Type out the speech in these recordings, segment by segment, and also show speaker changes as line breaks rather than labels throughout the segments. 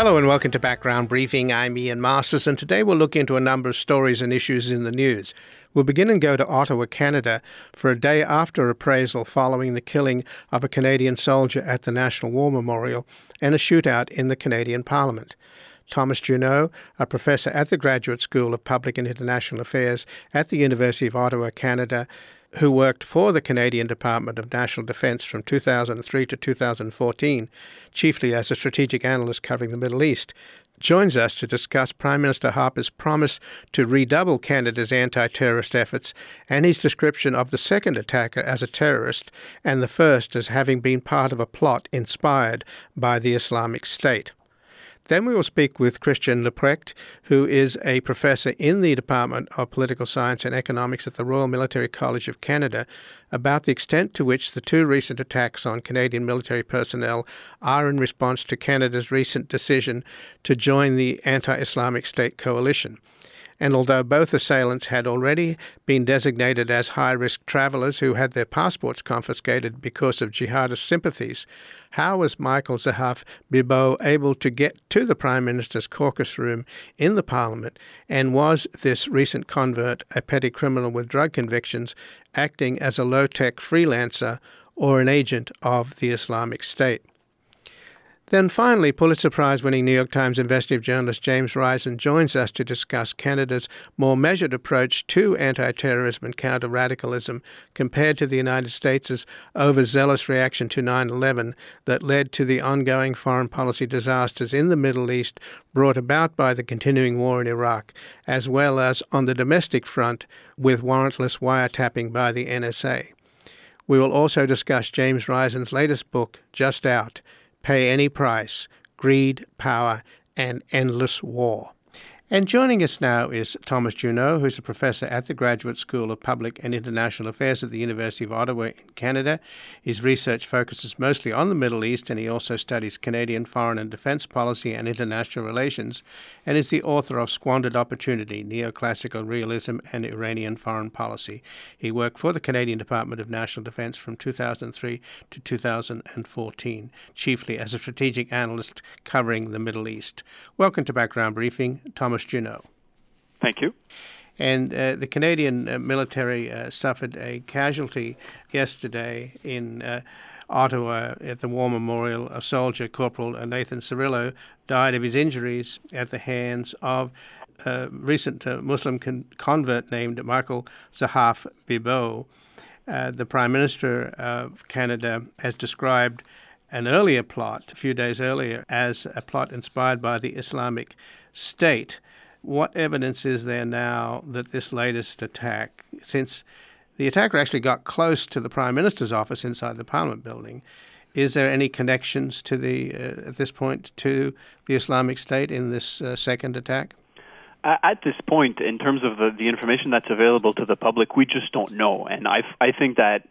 Hello and welcome to Background Briefing. I'm Ian Masters, and today we'll look into a number of stories and issues in the news. We'll begin and go to Ottawa, Canada, for a day after appraisal following the killing of a Canadian soldier at the National War Memorial and a shootout in the Canadian Parliament. Thomas Junod, a professor at the Graduate School of Public and International Affairs at the University of Ottawa, Canada, who worked for the Canadian Department of National Defence from 2003 to 2014, chiefly as a strategic analyst covering the Middle East, joins us to discuss Prime Minister Harper's promise to redouble Canada's anti-terrorist efforts and his description of the second attacker as a terrorist and the first as having been part of a plot inspired by the Islamic State. Then we will speak with Christian Leuprecht, who is a professor in the Department of Political Science and Economics at the Royal Military College of Canada, about the extent to which the two recent attacks on Canadian military personnel are in response to Canada's recent decision to join the anti-Islamic State coalition. And although both assailants had already been designated as high-risk travellers who had their passports confiscated because of jihadist sympathies, how was Michael Zahaf Bibeau able to get to the Prime Minister's caucus room in the Parliament, and was this recent convert a petty criminal with drug convictions acting as a low-tech freelancer or an agent of the Islamic State? Then finally, Pulitzer Prize-winning New York Times investigative journalist James Risen joins us to discuss Canada's more measured approach to anti-terrorism and counter-radicalism compared to the United States' overzealous reaction to 9/11 that led to the ongoing foreign policy disasters in the Middle East brought about by the continuing war in Iraq, as well as on the domestic front with warrantless wiretapping by the NSA. We will also discuss James Risen's latest book, just out, Pay Any Price, Greed, Power, and Endless War. And joining us now is Thomas Junod, who's a professor at the Graduate School of Public and International Affairs at the University of Ottawa in Canada. His research focuses mostly on the Middle East, and he also studies Canadian foreign and defence policy and international relations, and is the author of Squandered Opportunity, Neoclassical Realism and Iranian Foreign Policy. He worked for the Canadian Department of National Defence from 2003 to 2014, chiefly as a strategic analyst covering the Middle East. Welcome to Background Briefing, Thomas Junod.
Thank you.
And the Canadian military suffered a casualty yesterday in Ottawa at the War Memorial. A soldier, Corporal Nathan Cirillo, died of his injuries at the hands of a recent Muslim convert named Michael Zahaf Bibeau. The Prime Minister of Canada has described an earlier plot, a few days earlier, as a plot inspired by the Islamic State. What evidence is there now that this latest attack, since the attacker actually got close to the Prime Minister's office inside the Parliament building, is there any connections to at this point to the Islamic State in this second attack?
At this point, in terms of the information that's available to the public, we just don't know. And I think that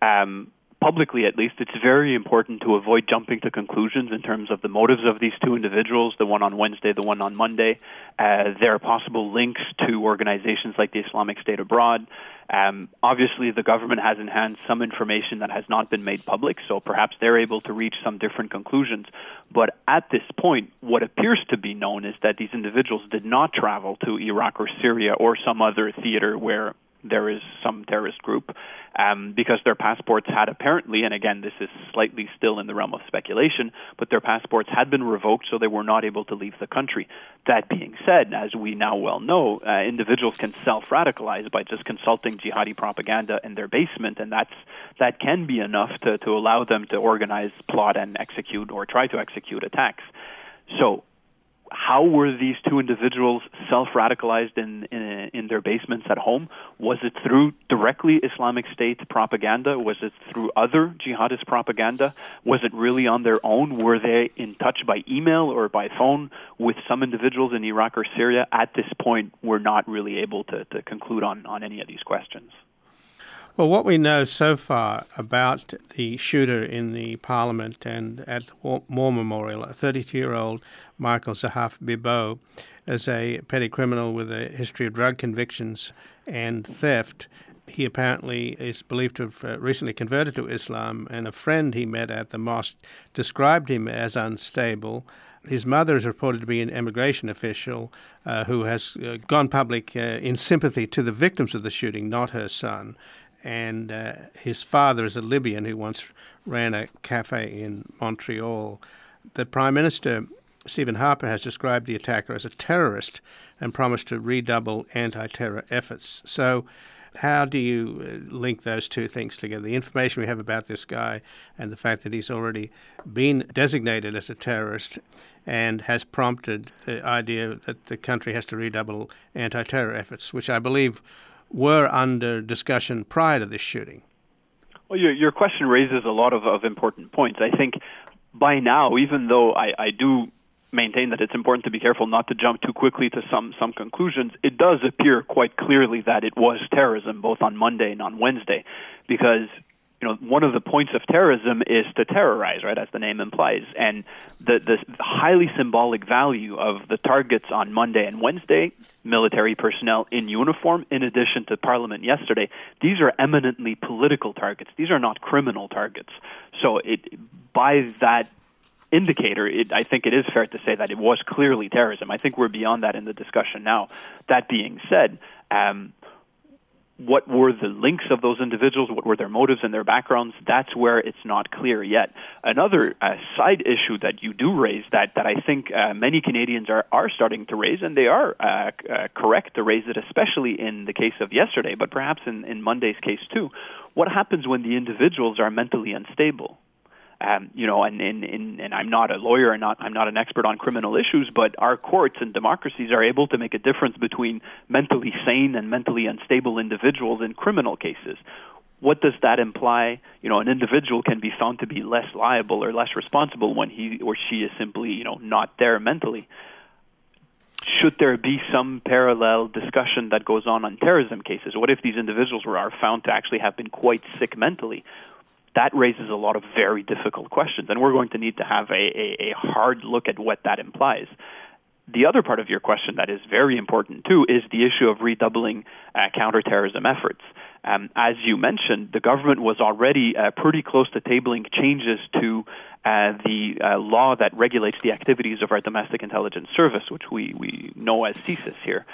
publicly, at least, it's very important to avoid jumping to conclusions in terms of the motives of these two individuals, the one on Wednesday, the one on Monday, their possible links to organizations like the Islamic State abroad. Obviously, the government has in hand some information that has not been made public, so perhaps they're able to reach some different conclusions. But at this point, what appears to be known is that these individuals did not travel to Iraq or Syria or some other theater where there is some terrorist group, because their passports had apparently, and again, this is slightly still in the realm of speculation, but their passports had been revoked, so they were not able to leave the country. That being said, as we now well know, individuals can self-radicalize by just consulting jihadi propaganda in their basement, and that can be enough to allow them to organize, plot, and execute or try to execute attacks. So how were these two individuals self-radicalized in their basements at home? Was it through directly Islamic State propaganda? Was it through other jihadist propaganda? Was it really on their own? Were they in touch by email or by phone with some individuals in Iraq or Syria? At this point, we're not really able to conclude on any of these questions.
Well, what we know so far about the shooter in the Parliament and at the War Memorial, a 32-year-old Michael Zahaf Bibeau, is a petty criminal with a history of drug convictions and theft. He apparently is believed to have recently converted to Islam, and a friend he met at the mosque described him as unstable. His mother is reported to be an immigration official who has gone public in sympathy to the victims of the shooting, not her son. And his father is a Libyan who once ran a cafe in Montreal. The Prime Minister, Stephen Harper, has described the attacker as a terrorist and promised to redouble anti-terror efforts. So how do you link those two things together? The information we have about this guy and the fact that he's already been designated as a terrorist and has prompted the idea that the country has to redouble anti-terror efforts, which I believe were under discussion prior to this shooting.
Well, your question raises a lot of important points. I think by now, even though I do maintain that it's important to be careful not to jump too quickly to some conclusions, it does appear quite clearly that it was terrorism both on Monday and on Wednesday, because one of the points of terrorism is to terrorize, right, as the name implies. And the highly symbolic value of the targets on Monday and Wednesday, military personnel in uniform, in addition to Parliament yesterday, these are eminently political targets. These are not criminal targets. So by that indicator, I think it is fair to say that it was clearly terrorism. I think we're beyond that in the discussion now. That being said, what were the links of those individuals? What were their motives and their backgrounds? That's where it's not clear yet. Another side issue that you do raise that I think many Canadians are starting to raise, and they are correct to raise it, especially in the case of yesterday, but perhaps in Monday's case too. What happens when the individuals are mentally unstable? And I'm not a lawyer, and I'm not an expert on criminal issues, but our courts and democracies are able to make a difference between mentally sane and mentally unstable individuals in criminal cases. What does that imply? An individual can be found to be less liable or less responsible when he or she is simply, not there mentally. Should there be some parallel discussion that goes on terrorism cases? What if these individuals are found to actually have been quite sick mentally? That raises a lot of very difficult questions, and we're going to need to have a hard look at what that implies. The other part of your question that is very important, too, is the issue of redoubling counterterrorism efforts. As you mentioned, the government was already pretty close to tabling changes to the law that regulates the activities of our domestic intelligence service, which we know as CSIS here.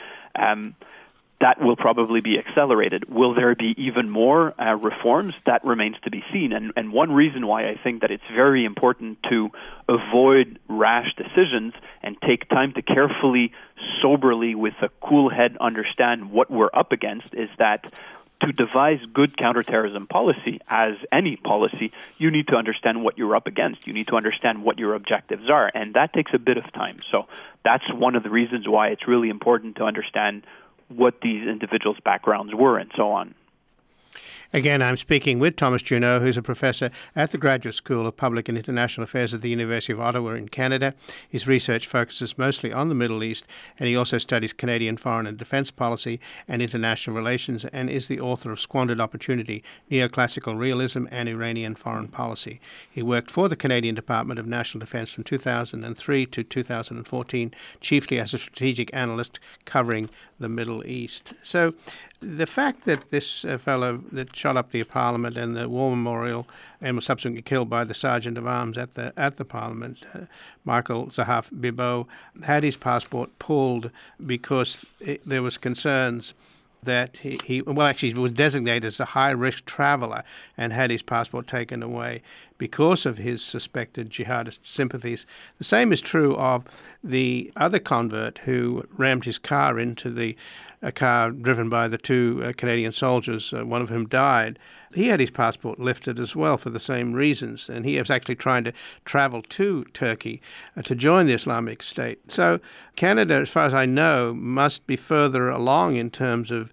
That will probably be accelerated. Will there be even more reforms? That remains to be seen. And one reason why I think that it's very important to avoid rash decisions and take time to carefully, soberly, with a cool head, understand what we're up against is that to devise good counterterrorism policy, as any policy, you need to understand what you're up against. You need to understand what your objectives are, and that takes a bit of time. So that's one of the reasons why it's really important to understand what these individuals' backgrounds were and so on.
Again, I'm speaking with Thomas Junod, who's a professor at the Graduate School of Public and International Affairs at the University of Ottawa in Canada. His research focuses mostly on the Middle East, and he also studies Canadian foreign and defence policy and international relations, and is the author of Squandered Opportunity, Neoclassical Realism and Iranian Foreign Policy. He worked for the Canadian Department of National Defence from 2003 to 2014, chiefly as a strategic analyst covering the Middle East. So the fact that this fellow that shot up the Parliament and the War Memorial and was subsequently killed by the Sergeant of Arms at the Parliament, Michael Zahaf Bibeau, had his passport pulled because there was concerns that he was designated as a high-risk traveller and had his passport taken away because of his suspected jihadist sympathies. The same is true of the other convert who rammed his car into a car driven by the two Canadian soldiers, one of whom died. He had his passport lifted as well for the same reasons, and he was actually trying to travel to Turkey to join the Islamic State. So Canada, as far as I know, must be further along in terms of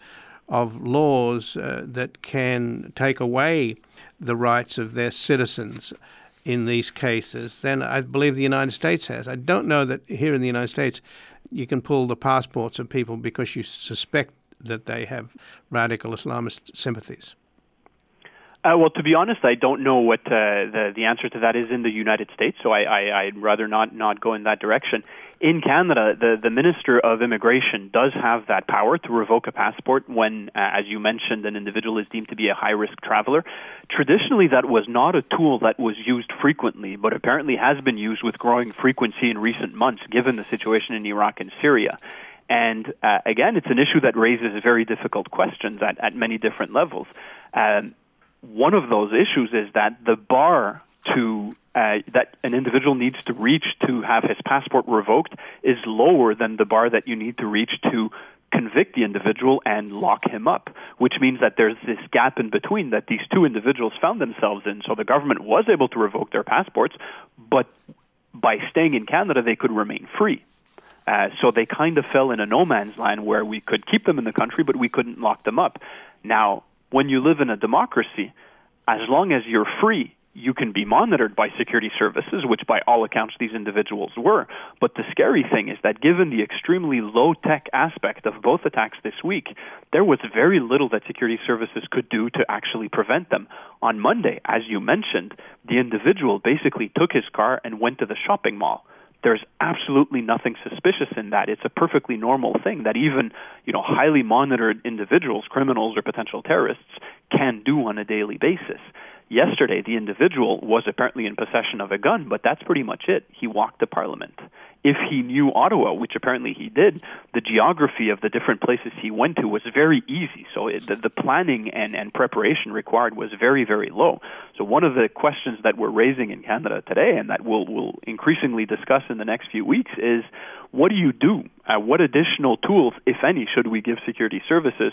laws that can take away the rights of their citizens in these cases than I believe the United States has. I don't know that here in the United States you can pull the passports of people because you suspect that they have radical Islamist sympathies.
Well, to be honest, I don't know what the answer to that is in the United States, so I'd rather not go in that direction. In Canada, the Minister of Immigration does have that power to revoke a passport when, as you mentioned, an individual is deemed to be a high-risk traveler. Traditionally, that was not a tool that was used frequently, but apparently has been used with growing frequency in recent months, given the situation in Iraq and Syria. And again, it's an issue that raises very difficult questions at many different levels. One of those issues is that the bar that an individual needs to reach to have his passport revoked is lower than the bar that you need to reach to convict the individual and lock him up, which means that there's this gap in between that these two individuals found themselves in. So the government was able to revoke their passports, but by staying in Canada, they could remain free. So they kind of fell in a no man's land where we could keep them in the country, but we couldn't lock them up. Now, when you live in a democracy, as long as you're free, you can be monitored by security services, which by all accounts these individuals were. But the scary thing is that given the extremely low-tech aspect of both attacks this week, there was very little that security services could do to actually prevent them. On Monday, as you mentioned, the individual basically took his car and went to the shopping mall. There's absolutely nothing suspicious in that. It's a perfectly normal thing that even, highly monitored individuals, criminals or potential terrorists, can do on a daily basis. Yesterday, the individual was apparently in possession of a gun, but that's pretty much it. He walked to Parliament. If he knew Ottawa, which apparently he did, the geography of the different places he went to was very easy. So the planning and preparation required was very, very low. So one of the questions that we're raising in Canada today, and that we'll increasingly discuss in the next few weeks, is what do you do? What additional tools, if any, should we give security services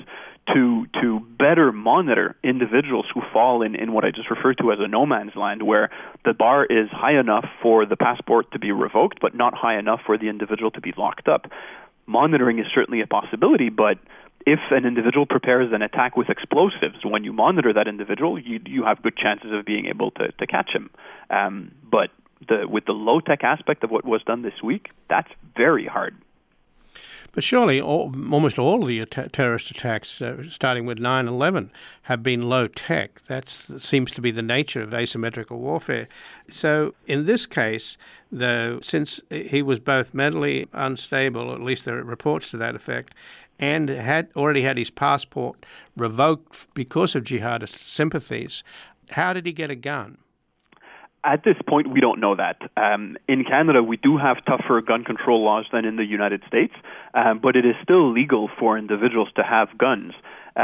to better monitor individuals who fall in what I just referred to as a no man's land, where the bar is high enough for the passport to be revoked, but not high enough for the individual to be locked up? Monitoring is certainly a possibility, but if an individual prepares an attack with explosives, when you monitor that individual, you have good chances of being able to catch him. But with the low-tech aspect of what was done this week, that's very hard.
But surely almost all of the terrorist attacks, starting with 9/11, have been low-tech. That seems to be the nature of asymmetrical warfare. So in this case, though, since he was both mentally unstable, or at least there are reports to that effect, and had already had his passport revoked because of jihadist sympathies, how did he get a gun?
At this point, we don't know that. In Canada, we do have tougher gun control laws than in the United States, but it is still legal for individuals to have guns.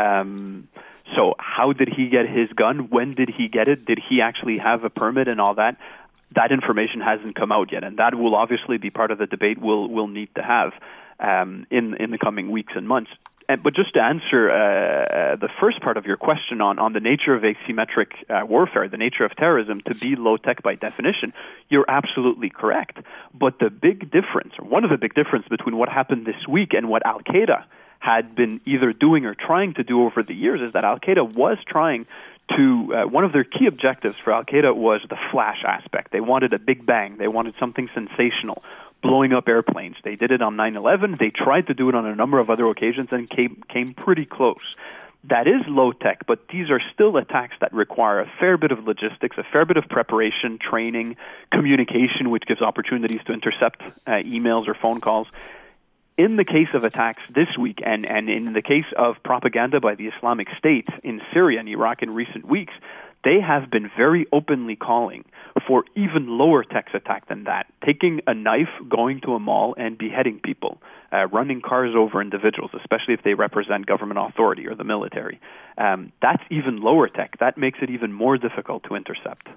So how did he get his gun? When did he get it? Did he actually have a permit and all that? That information hasn't come out yet, and that will obviously be part of the debate we'll need to have in the coming weeks and months. But just to answer the first part of your question on the nature of asymmetric warfare, the nature of terrorism, to be low-tech by definition, you're absolutely correct. But the big difference, or one of the big differences between what happened this week and what Al-Qaeda had been either doing or trying to do over the years, is that Al-Qaeda was trying to, one of their key objectives for Al-Qaeda was the flash aspect. They wanted a big bang. They wanted something sensational, blowing up airplanes. They did it on 9/11. They tried to do it on a number of other occasions and came pretty close. That is low-tech, but these are still attacks that require a fair bit of logistics, a fair bit of preparation, training, communication, which gives opportunities to intercept emails or phone calls. In the case of attacks this week, and in the case of propaganda by the Islamic State in Syria and Iraq in recent weeks, they have been very openly calling for even lower tech attack than that, taking a knife, going to a mall, and beheading people, running cars over individuals, especially if they represent government authority or the military. That's even lower tech. That makes it even more difficult to intercept.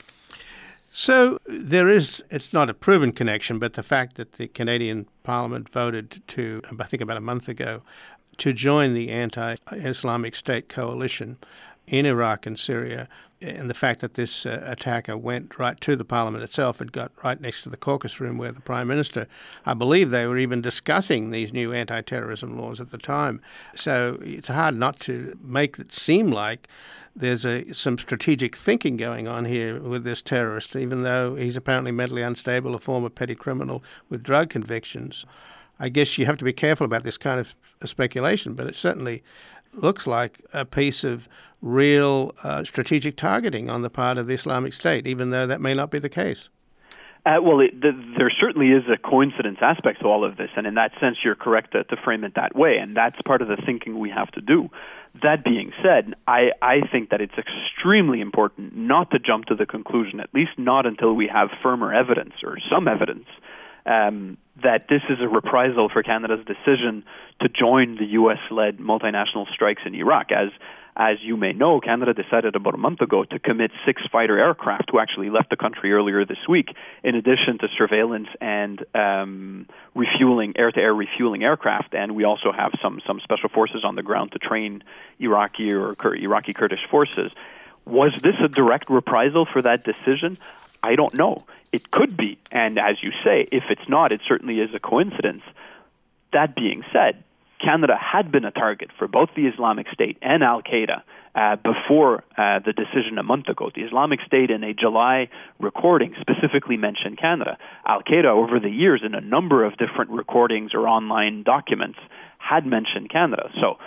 So it's not a proven connection, but the fact that the Canadian Parliament voted to, I think about a month ago, to join the anti-Islamic State coalition in Iraq and Syria, and the fact that this attacker went right to the Parliament itself and got right next to the caucus room where the Prime Minister, I believe they were even discussing these new anti-terrorism laws at the time. So it's hard not to make it seem like there's some strategic thinking going on here with this terrorist, even though he's apparently mentally unstable, a former petty criminal with drug convictions. I guess you have to be careful about this kind of speculation, but it certainly looks like a piece of real strategic targeting on the part of the Islamic State, even though that may not be the case.
There certainly is a coincidence aspect to all of this, and in that sense, you're correct to frame it that way, and that's part of the thinking we have to do. That being said, I think that it's extremely important not to jump to the conclusion, at least not until we have firmer evidence or some evidence, that this is a reprisal for Canada's decision to join the U.S.-led multinational strikes in Iraq. As you may know, Canada decided about a month ago to commit 6 fighter aircraft who actually left the country earlier this week, in addition to surveillance and refueling, air-to-air refueling aircraft. And we also have some special forces on the ground to train Iraqi Kurdish forces. Was this a direct reprisal for that decision? I don't know. It could be. And as you say, if it's not, it certainly is a coincidence. That being said, Canada had been a target for both the Islamic State and Al-Qaeda before the decision a month ago. The Islamic State, in a July recording, specifically mentioned Canada. Al-Qaeda, over the years, in a number of different recordings or online documents, had mentioned Canada. So,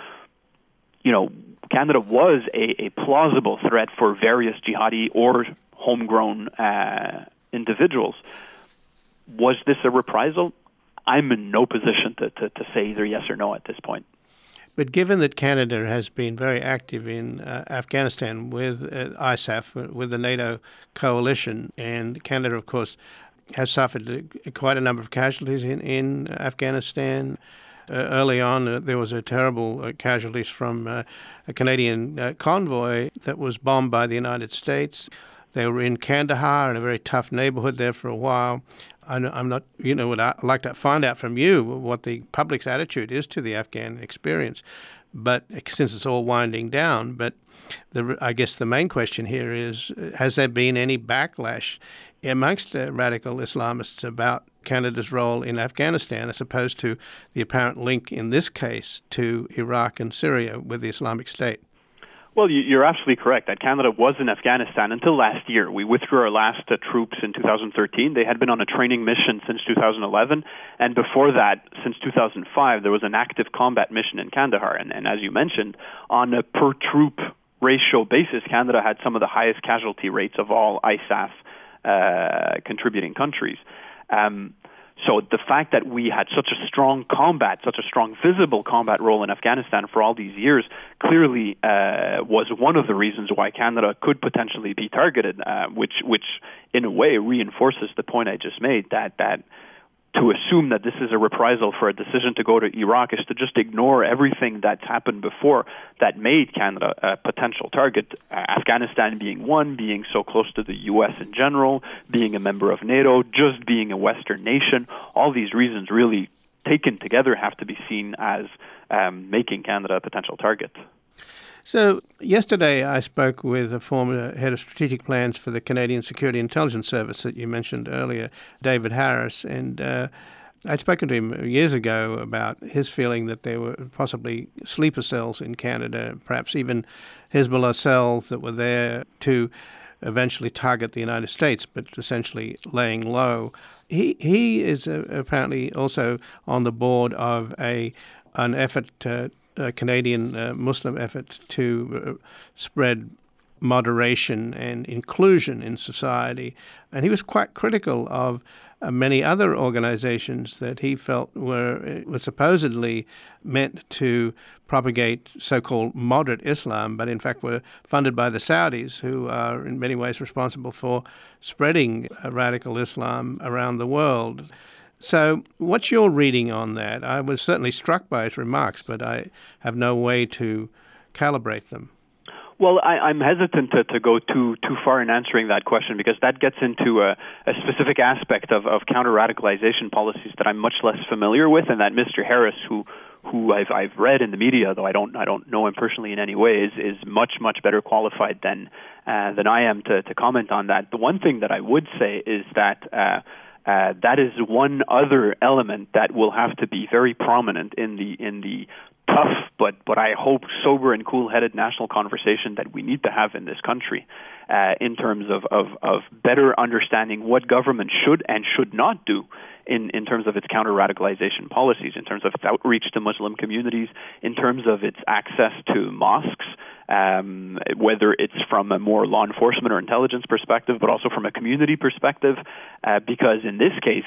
Canada was a plausible threat for various jihadi or homegrown individuals. Was this a reprisal? I'm in no position to say either yes or no at this point.
But given that Canada has been very active in Afghanistan with ISAF, with the NATO coalition, and Canada, of course, has suffered quite a number of casualties in Afghanistan. Early on, there was a terrible casualties from a Canadian convoy that was bombed by the United States. They were in Kandahar, in a very tough neighborhood there for a while. I'm not, would I like to find out from you what the public's attitude is to the Afghan experience. But since it's all winding down, I guess the main question here is, has there been any backlash amongst radical Islamists about Canada's role in Afghanistan, as opposed to the apparent link in this case to Iraq and Syria with the Islamic State?
Well, you're absolutely correct that Canada was in Afghanistan until last year. We withdrew our last troops in 2013. They had been on a training mission since 2011. And before that, since 2005, there was an active combat mission in Kandahar. And as you mentioned, on a per-troop ratio basis, Canada had some of the highest casualty rates of all ISAF contributing countries. So the fact that we had such a strong visible combat role in Afghanistan for all these years clearly was one of the reasons why Canada could potentially be targeted, which in a way reinforces the point I just made, that to assume that this is a reprisal for a decision to go to Iraq is to just ignore everything that's happened before that made Canada a potential target. Afghanistan being one, being so close to the U.S. in general, being a member of NATO, just being a Western nation. All these reasons really taken together have to be seen as making Canada a potential target.
So yesterday I spoke with a former head of strategic plans for the Canadian Security Intelligence Service that you mentioned earlier, David Harris, and I'd spoken to him years ago about his feeling that there were possibly sleeper cells in Canada, perhaps even Hezbollah cells that were there to eventually target the United States, but essentially laying low. He is apparently also on the board of an effort a Canadian Muslim effort to spread moderation and inclusion in society. And he was quite critical of many other organizations that he felt were supposedly meant to propagate so-called moderate Islam, but in fact were funded by the Saudis, who are in many ways responsible for spreading radical Islam around the world. So what's your reading on that? I was certainly struck by his remarks, but I have no way to calibrate them.
Well, I'm hesitant to go too far in answering that question, because that gets into a specific aspect of counter-radicalization policies that I'm much less familiar with, and that Mr. Harris, who I've read in the media, though I don't know him personally in any way, is much better qualified than I am to comment on that. The one thing that I would say is that that is one other element that will have to be very prominent in the tough, but I hope sober and cool-headed national conversation that we need to have in this country in terms of better understanding what government should and should not do in terms of its counter-radicalization policies, in terms of its outreach to Muslim communities, in terms of its access to mosques, whether it's from a more law enforcement or intelligence perspective, but also from a community perspective, because in this case,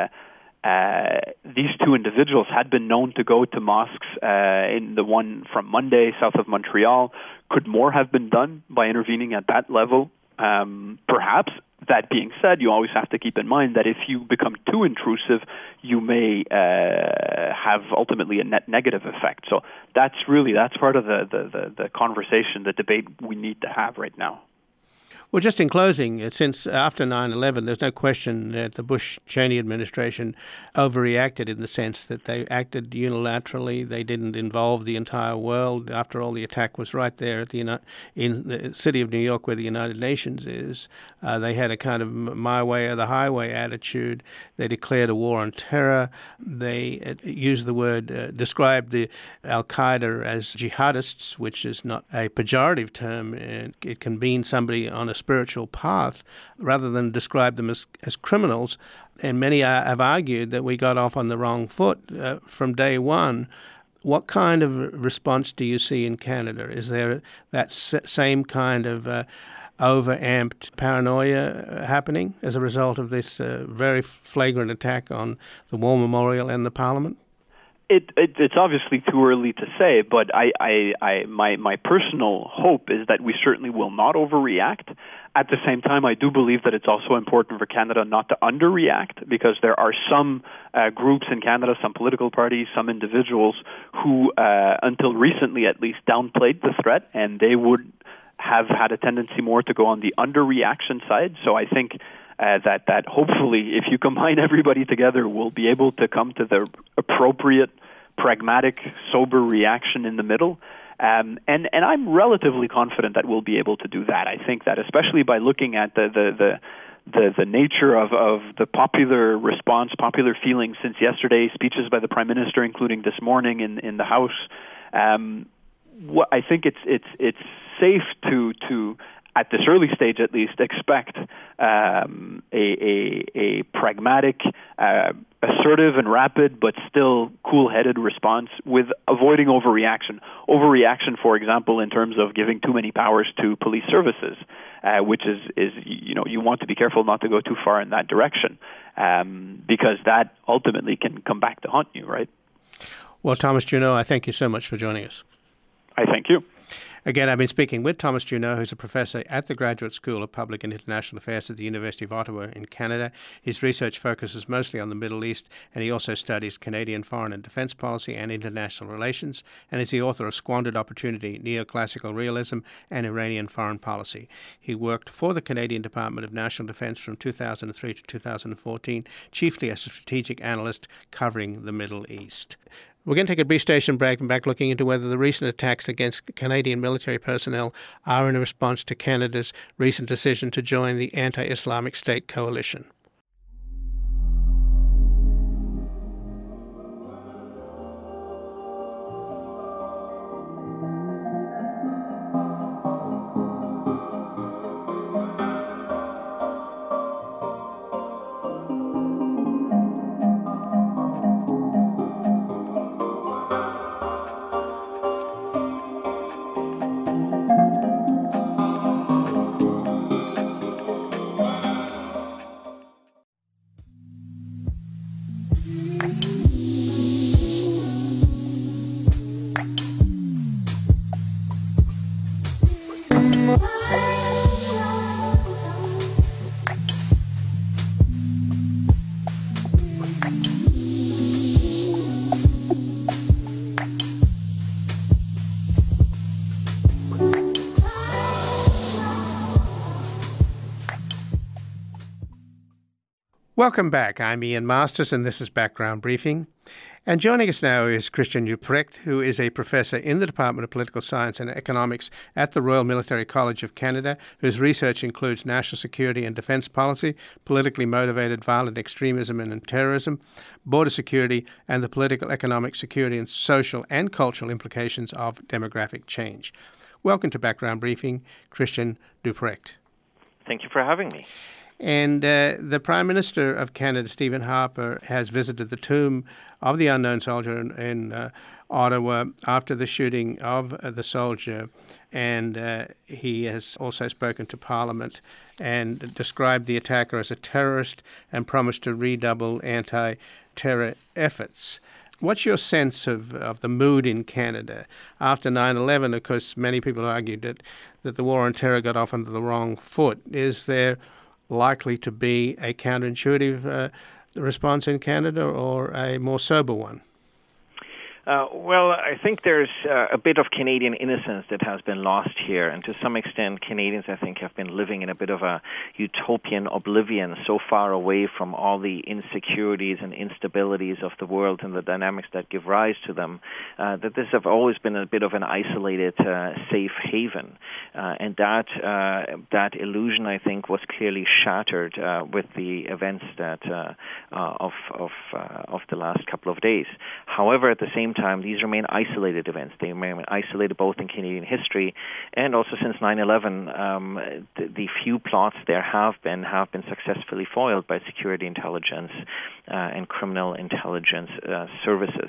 these two individuals had been known to go to mosques in the one from Monday, south of Montreal. Could more have been done by intervening at that level? Perhaps. That being said, you always have to keep in mind that if you become too intrusive, you may have ultimately a net negative effect. So that's part of the conversation, the debate we need to have right now.
Well, just in closing, since after 9/11, there's no question that the Bush-Cheney administration overreacted in the sense that they acted unilaterally. They didn't involve the entire world. After all, the attack was right there at in the city of New York where the United Nations is. They had a kind of my way or the highway attitude. They declared a war on terror. They used the word, described the Al-Qaeda as jihadists, which is not a pejorative term. And it can mean somebody on a spiritual path rather than describe them as criminals. And many have argued that we got off on the wrong foot from day one. What kind of response do you see in Canada? Is there that same kind of overamped paranoia happening as a result of this very flagrant attack on the War Memorial and the Parliament?
It's obviously too early to say, but my personal hope is that we certainly will not overreact. At the same time, I do believe that it's also important for Canada not to underreact, because there are some groups in Canada, some political parties, some individuals who, until recently at least, downplayed the threat, and they would have had a tendency more to go on the underreaction side. So I think that hopefully, if you combine everybody together, we'll be able to come to the appropriate, pragmatic, sober reaction in the middle. And I'm relatively confident that we'll be able to do that. I think that especially by looking at the nature of the popular response, popular feelings since yesterday, speeches by the Prime Minister, including this morning in the House, I think it's safe to at this early stage at least, expect a pragmatic, assertive and rapid, but still cool-headed response with avoiding overreaction. Overreaction, for example, in terms of giving too many powers to police services, which is you want to be careful not to go too far in that direction, because that ultimately can come back to haunt you, right?
Well, Thomas Junod, I thank you so much for joining us.
I thank you.
Again, I've been speaking with Thomas Junod, who's a professor at the Graduate School of Public and International Affairs at the University of Ottawa in Canada. His research focuses mostly on the Middle East, and he also studies Canadian foreign and defence policy and international relations, and is the author of Squandered Opportunity, Neoclassical Realism and Iranian Foreign Policy. He worked for the Canadian Department of National Defence from 2003 to 2014, chiefly as a strategic analyst covering the Middle East. We're going to take a brief station break and back looking into whether the recent attacks against Canadian military personnel are in response to Canada's recent decision to join the anti-Islamic State coalition. Welcome back. I'm Ian Masters, and this is Background Briefing. And joining us now is Christian Duprecht, who is a professor in the Department of Political Science and Economics at the Royal Military College of Canada, whose research includes national security and defence policy, politically motivated violent extremism and terrorism, border security, and the political, economic, security, and social and cultural implications of demographic change. Welcome to Background Briefing, Christian Duprecht.
Thank you for having me.
And the Prime Minister of Canada, Stephen Harper, has visited the tomb of the unknown soldier in Ottawa after the shooting of the soldier. And he has also spoken to Parliament and described the attacker as a terrorist and promised to redouble anti-terror efforts. What's your sense of the mood in Canada after 9/11? Of course, many people argued that the war on terror got off under the wrong foot. Is there likely to be a counterintuitive response in Canada or a more sober one?
Well, I think there's a bit of Canadian innocence that has been lost here, and to some extent Canadians, I think, have been living in a bit of a utopian oblivion, so far away from all the insecurities and instabilities of the world and the dynamics that give rise to them, that this have always been a bit of an isolated, safe haven. And that illusion, I think, was clearly shattered with the events that of the last couple of days. However, at the same time, these remain isolated events. They remain isolated both in Canadian history and also since 9/11. The few plots there have been successfully foiled by security intelligence and criminal intelligence services.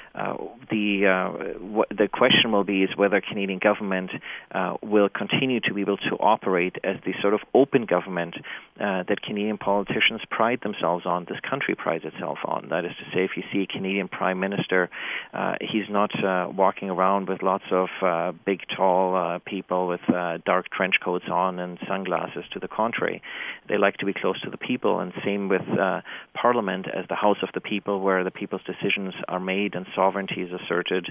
The question will be is whether Canadian government will continue to be able to operate as the sort of open government that Canadian politicians pride themselves on, this country prides itself on. That is to say, if you see a Canadian Prime Minister, he's not walking around with lots of big, tall people with dark trench coats on and sunglasses. To the contrary, they like to be close to the people, and same with Parliament as the House of the People, where the people's decisions are made and sovereignty is asserted.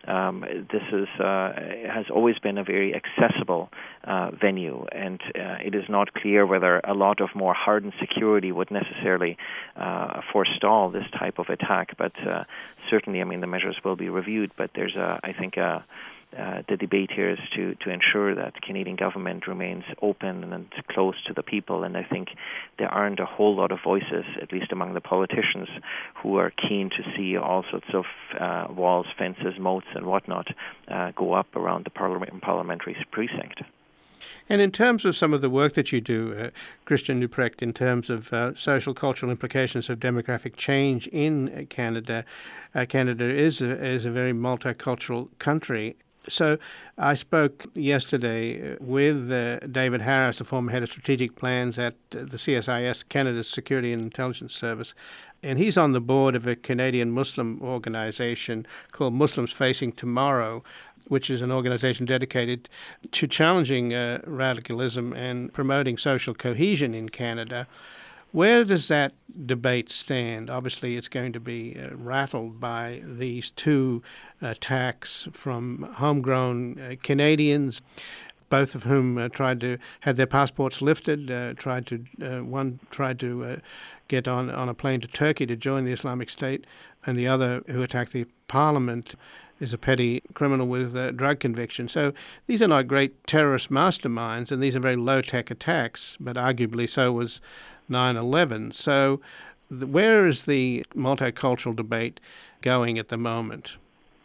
This has always been a very accessible venue, and it is not clear whether a lot of more hardened security would necessarily forestall this type of attack. But certainly, I mean, the measures will be reviewed. But there's, I think, the debate here is to ensure that Canadian government remains open and close to the people. And I think there aren't a whole lot of voices, at least among the politicians, who are keen to see all sorts of walls, fences, moats, and whatnot go up around the parliamentary precinct.
And in terms of some of the work that you do, Christian Duprecht, in terms of social, cultural implications of demographic change in Canada, Canada is a very multicultural country. So I spoke yesterday with David Harris, the former head of strategic plans at the CSIS, Canada's Security and Intelligence Service, and he's on the board of a Canadian Muslim organization called Muslims Facing Tomorrow, which is an organization dedicated to challenging radicalism and promoting social cohesion in Canada. Where does that debate stand? Obviously, it's going to be rattled by these two attacks from homegrown Canadians, both of whom had their passports lifted, one tried to get on a plane to Turkey to join the Islamic State, and the other, who attacked the Parliament, is a petty criminal with a drug conviction. So these are not great terrorist masterminds, and these are very low-tech attacks, but arguably so was 9/11. So where is the multicultural debate going at the moment?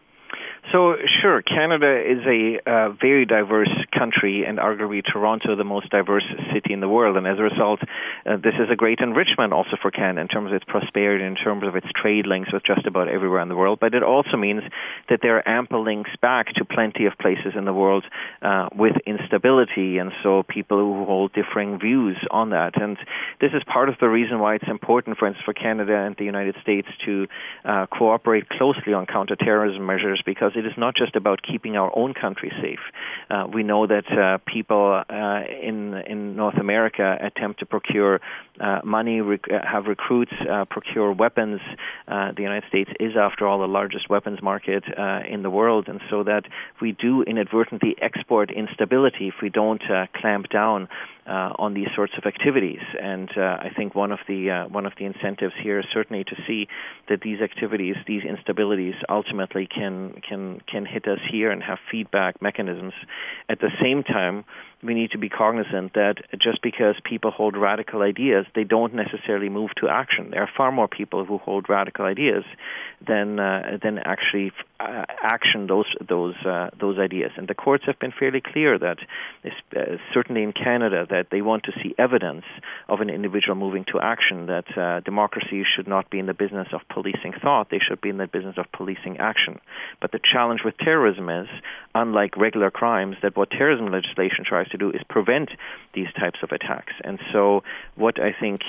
So, sure, Canada is a very diverse country, and arguably Toronto the most diverse city in the world. And as a result, this is a great enrichment also for Canada in terms of its prosperity, in terms of its trade links with just about everywhere in the world. But it also means that there are ample links back to plenty of places in the world with instability, and so people who hold differing views on that. And this is part of the reason why it's important, for instance, for Canada and the United States to cooperate closely on counterterrorism measures, because it is not just about keeping our own country safe. We know that people in North America attempt to procure money, have recruits, procure weapons. The United States is, after all, the largest weapons market in the world, and so that we do inadvertently export instability if we don't clamp down on these sorts of activities. And I think one of the incentives here is certainly to see that these activities, these instabilities, ultimately can hit us here and have feedback mechanisms. At the same time, we need to be cognizant that just because people hold radical ideas, they don't necessarily move to action. There are far more people who hold radical ideas than actually action those ideas. And the courts have been fairly clear that, certainly in Canada, that they want to see evidence of an individual moving to action. That democracy should not be in the business of policing thought; they should be in the business of policing action. But the challenge with terrorism is, unlike regular crimes, that what terrorism legislation tries to do is prevent these types of attacks. And so, what I think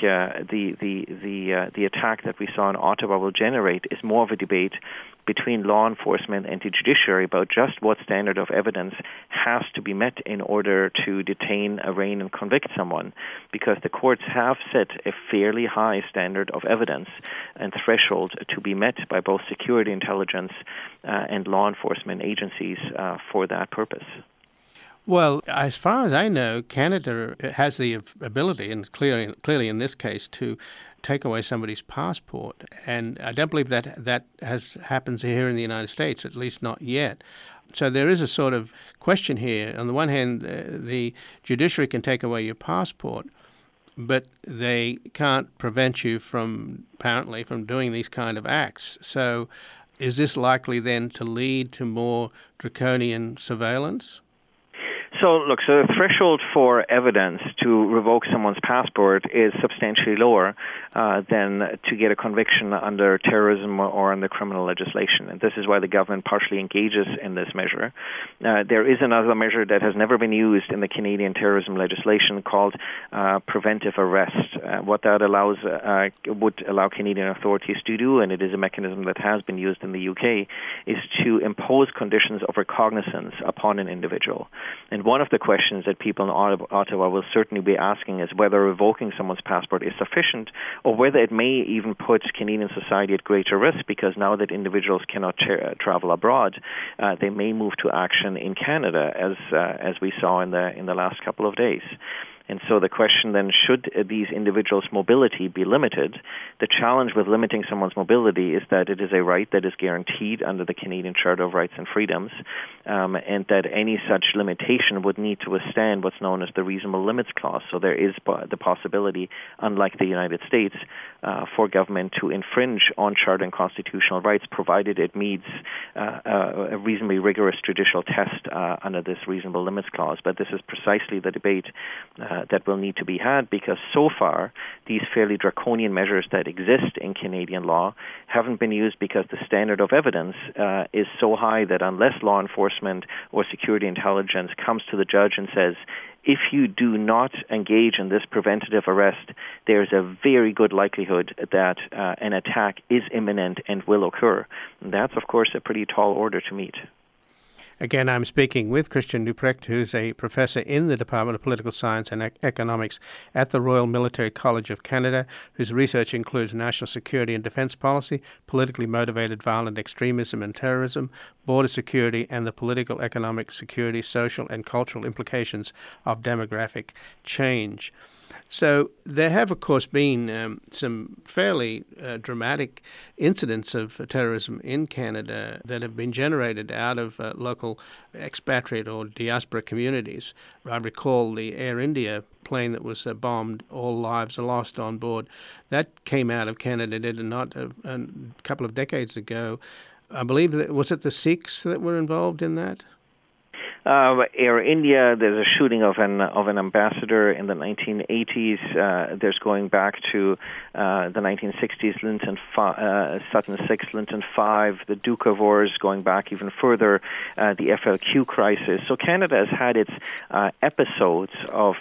the attack that we saw in Ottawa will generate is more of a debate between law enforcement and the judiciary about just what standard of evidence has to be met in order to detain, arraign, and convict someone, because the courts have set a fairly high standard of evidence and threshold to be met by both security intelligence and law enforcement agencies for that purpose.
Well, as far as I know, Canada has the ability, and clearly in this case, to take away somebody's passport. And I don't believe that happens here in the United States, at least not yet. So there is a sort of question here. On the one hand, the judiciary can take away your passport, but they can't prevent you apparently from doing these kind of acts. So is this likely then to lead to more draconian surveillance?
So the threshold for evidence to revoke someone's passport is substantially lower than to get a conviction under terrorism or under criminal legislation. And this is why the government partially engages in this measure. There is another measure that has never been used in the Canadian terrorism legislation called preventive arrest. What that would allow Canadian authorities to do, and it is a mechanism that has been used in the UK, is to impose conditions of recognizance upon an individual. And one of the questions that people in Ottawa will certainly be asking is whether revoking someone's passport is sufficient, or whether it may even put Canadian society at greater risk, because now that individuals cannot travel abroad, they may move to action in Canada, as we saw in the last couple of days. And so the question then, should these individuals' mobility be limited? The challenge with limiting someone's mobility is that it is a right that is guaranteed under the Canadian Charter of Rights and Freedoms, and that any such limitation would need to withstand what's known as the Reasonable Limits Clause. So there is the possibility, unlike the United States, for government to infringe on charter and constitutional rights, provided it meets a reasonably rigorous judicial test under this Reasonable Limits Clause. But this is precisely the debate that will need to be had, because so far these fairly draconian measures that exist in Canadian law haven't been used because the standard of evidence is so high that unless law enforcement or security intelligence comes to the judge and says, if you do not engage in this preventative arrest, there's a very good likelihood that an attack is imminent and will occur. And that's, of course, a pretty tall order to meet.
Again, I'm speaking with Christian Duprecht, who's a professor in the Department of Political Science and Economics at the Royal Military College of Canada, whose research includes national security and defence policy, politically motivated violent extremism and terrorism, border security, and the political, economic, security, social, and cultural implications of demographic change. So there have, of course, been some fairly dramatic incidents of terrorism in Canada that have been generated out of local expatriate or diaspora communities. I recall the Air India plane that was bombed, all lives are lost on board. That came out of Canada, did it not, a couple of decades ago. I believe that, was it the Sikhs that were involved in that?
Air India, there's a shooting of an ambassador in the 1980s. There's going back to the 1960s, Sutton 6, Linton 5, the Duka Wars, going back even further, the FLQ crisis. So Canada has had its episodes of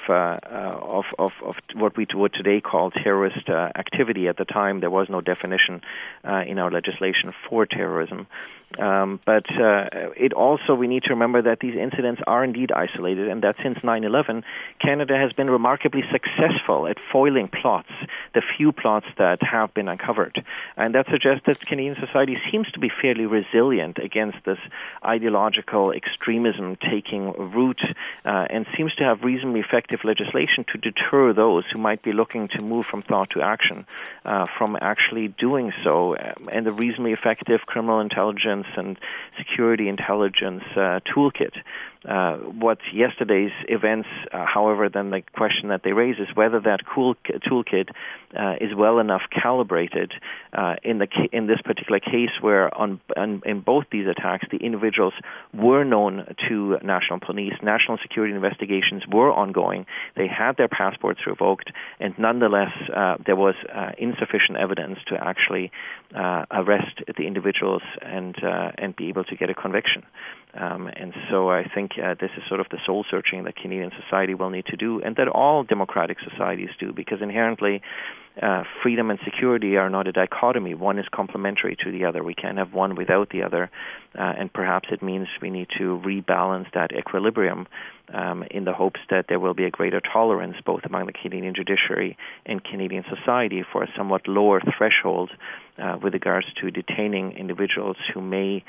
what we would today call terrorist activity. At the time, there was no definition in our legislation for terrorism. But it also, we need to remember that these incidents are indeed isolated, and that since 9/11, Canada has been remarkably successful at foiling plots, the few plots that have been uncovered. And that suggests that Canadian society seems to be fairly resilient against this ideological extremism taking root, and seems to have reasonably effective legislation to deter those who might be looking to move from thought to action from actually doing so, and the reasonably effective criminal intelligence and security intelligence toolkit. What yesterday's events, however, then the question that they raise is whether that toolkit is well enough calibrated in this particular case, where in both these attacks the individuals were known to national police, national security investigations were ongoing, they had their passports revoked, and nonetheless there was insufficient evidence to actually arrest the individuals and be able to get a conviction. And so I think this is sort of the soul searching that Canadian society will need to do, and that all democratic societies do, because inherently freedom and security are not a dichotomy. One is complementary to the other. We can't have one without the other, and perhaps it means we need to rebalance that equilibrium in the hopes that there will be a greater tolerance both among the Canadian judiciary and Canadian society for a somewhat lower threshold with regards to detaining individuals who may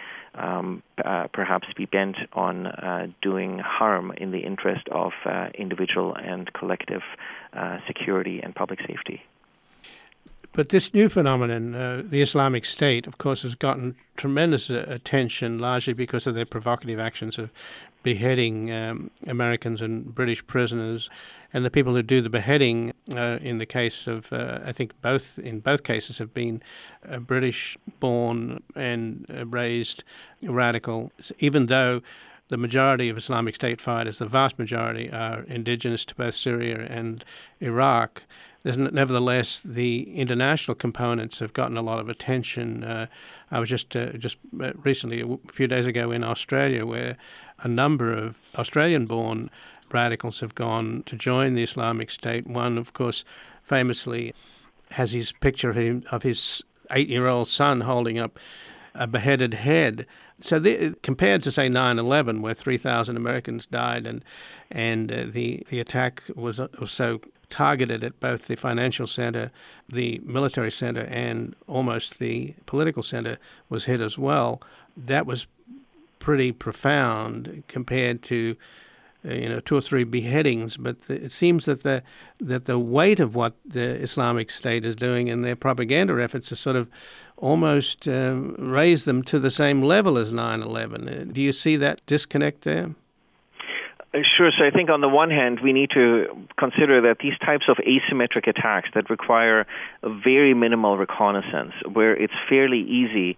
perhaps be bent on doing harm in the interest of individual and collective security and public safety.
But this new phenomenon, the Islamic State, of course, has gotten tremendous attention, largely because of their provocative actions of beheading Americans and British prisoners. And the people who do the beheading, in the case of, I think in both cases, have been British-born and raised radicals, even though the majority of Islamic State fighters, the vast majority, are indigenous to both Syria and Iraq. Nevertheless, the international components have gotten a lot of attention. I was just recently, a few days ago, in Australia, where a number of Australian-born radicals have gone to join the Islamic State. One, of course, famously has his picture of his 8-year-old son holding up a beheaded head. So compared to, say, 9/11, where 3,000 Americans died, and the attack was so targeted at both the financial center, the military center, and almost the political center was hit as well, that was pretty profound compared to 2 or 3 beheadings. But it seems that the weight of what the Islamic State is doing and their propaganda efforts is sort of almost raise them to the same level as 9/11. Do you see that disconnect there?
Sure. So I think on the one hand, we need to consider that these types of asymmetric attacks that require a very minimal reconnaissance, where it's fairly easy